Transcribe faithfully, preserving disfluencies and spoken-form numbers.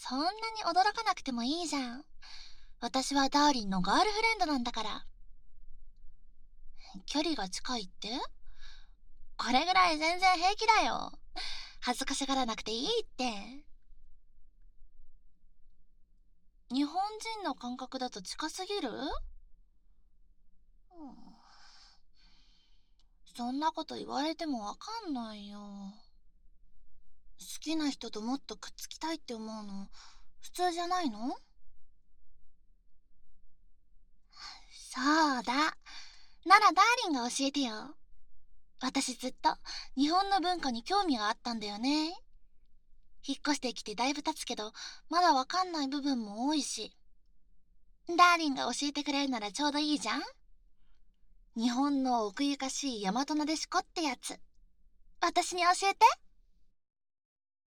そんなに驚かなくてもいいじゃん。私はダーリンのガールフレンドなんだから。距離が近いって？これぐらい全然平気だよ。恥ずかしがらなくていいって。日本人の感覚だと近すぎる？うん、そんなこと言われてもわかんないよ。好きな人ともっとくっつきたいって思うの普通じゃないの？そうだ。ならダーリンが教えてよ。私ずっと日本の文化に興味があったんだよね。引っ越してきてだいぶ経つけど、まだわかんない部分も多いし。ダーリンが教えてくれるならちょうどいいじゃん。日本の奥ゆかしい大和なでしこってやつ。私に教えて。